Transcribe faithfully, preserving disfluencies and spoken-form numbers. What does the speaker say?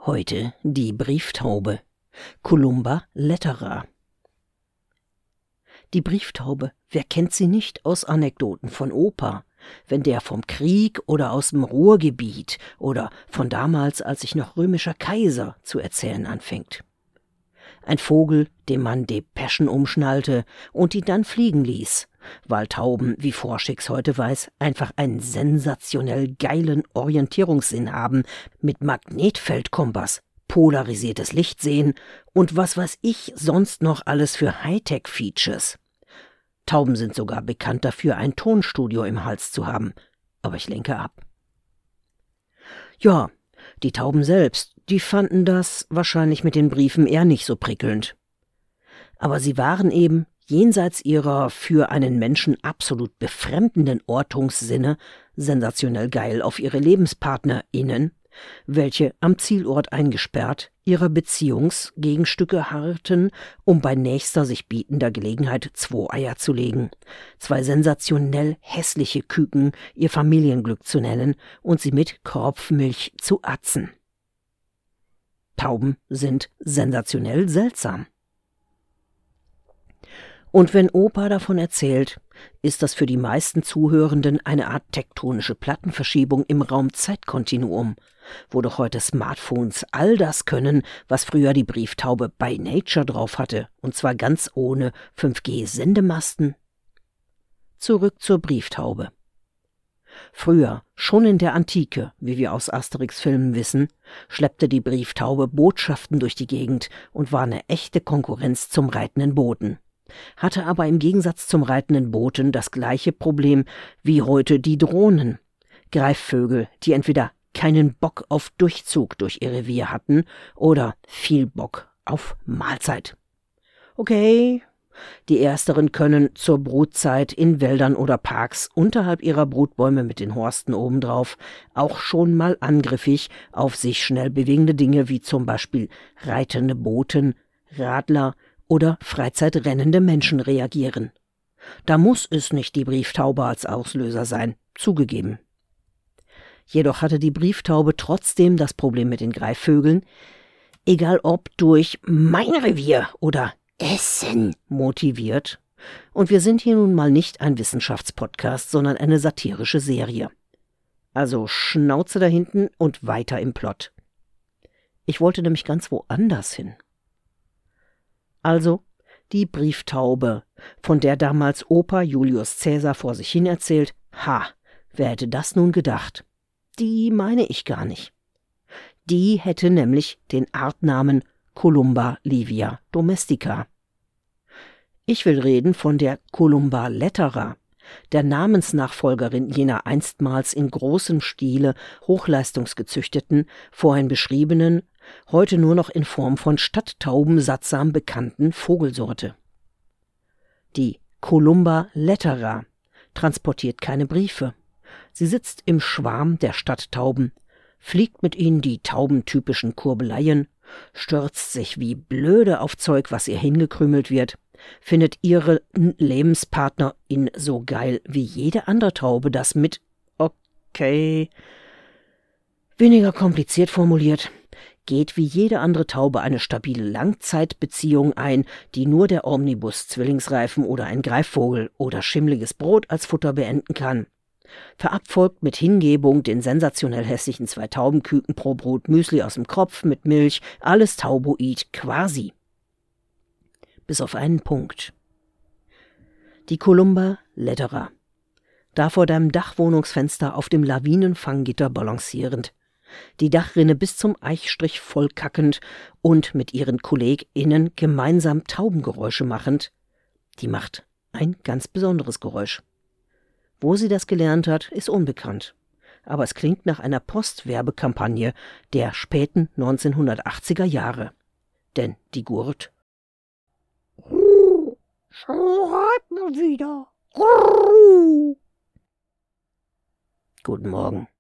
Heute die Brieftaube, Columba latera. Die Brieftaube, wer kennt sie nicht aus Anekdoten von Opa, wenn der vom Krieg oder aus dem Ruhrgebiet oder von damals, als ich noch römischer Kaiser zu erzählen anfängt. Ein Vogel, dem man Depeschen umschnallte und die dann fliegen ließ, weil Tauben, wie Forschix heute weiß, einfach einen sensationell geilen Orientierungssinn haben, mit Magnetfeldkompass, polarisiertes Licht sehen und was weiß ich sonst noch alles für Hightech-Features. Tauben sind sogar bekannt dafür, ein Tonstudio im Hals zu haben, aber ich lenke ab. Ja, die Tauben selbst, die fanden das wahrscheinlich mit den Briefen eher nicht so prickelnd. Aber sie waren eben, jenseits ihrer für einen Menschen absolut befremdenden Ortungssinne, sensationell geil auf ihre LebenspartnerInnen, welche am Zielort eingesperrt ihrer Beziehungsgegenstücke harrten, um bei nächster sich bietender Gelegenheit zwei Eier zu legen, zwei sensationell hässliche Küken ihr Familienglück zu nennen und sie mit Kropfmilch zu atzen. Tauben sind sensationell seltsam. Und wenn Opa davon erzählt, ist das für die meisten Zuhörenden eine Art tektonische Plattenverschiebung im Raum-Zeit-Kontinuum, wo doch heute Smartphones all das können, was früher die Brieftaube by Nature drauf hatte, und zwar ganz ohne fünf G-Sendemasten. Zurück zur Brieftaube. Früher, schon in der Antike, wie wir aus Asterix-Filmen wissen, schleppte die Brieftaube Botschaften durch die Gegend und war eine echte Konkurrenz zum reitenden Boten. Hatte aber im Gegensatz zum reitenden Boten das gleiche Problem wie heute die Drohnen. Greifvögel, die entweder keinen Bock auf Durchzug durch ihr Revier hatten oder viel Bock auf Mahlzeit. Okay, die Ersteren können zur Brutzeit in Wäldern oder Parks unterhalb ihrer Brutbäume mit den Horsten obendrauf auch schon mal angriffig auf sich schnell bewegende Dinge wie zum Beispiel reitende Boten, Radler oder freizeitrennende Menschen reagieren. Da muss es nicht die Brieftaube als Auslöser sein, zugegeben. Jedoch hatte die Brieftaube trotzdem das Problem mit den Greifvögeln, egal ob durch mein Revier oder Essen motiviert. Und wir sind hier nun mal nicht ein Wissenschaftspodcast, sondern eine satirische Serie. Also Schnauze da hinten und weiter im Plot. Ich wollte nämlich ganz woanders hin. Also die Brieftaube, von der damals Opa Julius Caesar vor sich hin erzählt, ha, wer hätte das nun gedacht? Die meine ich gar nicht. Die hätte nämlich den Artnamen Columba livia domestica. Ich will reden von der Columba latera, der Namensnachfolgerin jener einstmals in großem Stile hochleistungsgezüchteten, vorhin beschriebenen, heute nur noch in Form von Stadttauben sattsam bekannten Vogelsorte. Die Columba latera transportiert keine Briefe. Sie sitzt im Schwarm der Stadttauben, fliegt mit ihnen die taubentypischen Kurbeleien, stürzt sich wie blöde auf Zeug, was ihr hingekrümelt wird, findet ihre Lebenspartnerin so geil wie jede andere Taube, das mit, okay, weniger kompliziert formuliert, geht wie jede andere Taube eine stabile Langzeitbeziehung ein, die nur der Omnibus-Zwillingsreifen oder ein Greifvogel oder schimmliges Brot als Futter beenden kann. Verabfolgt mit Hingebung den sensationell hässlichen zwei Taubenküken pro Brot Müsli aus dem Kropf mit Milch, alles Tauboid quasi. Bis auf einen Punkt. Die Columba latera. Da vor deinem Dachwohnungsfenster auf dem Lawinenfanggitter balancierend, die Dachrinne bis zum Eichstrich vollkackend und mit ihren KollegInnen gemeinsam Taubengeräusche machend, die macht ein ganz besonderes Geräusch. Wo sie das gelernt hat, ist unbekannt. Aber es klingt nach einer Postwerbekampagne der späten neunzehnhundertachtziger Jahre. Denn die Gurt. So hat man wieder. Guten Morgen.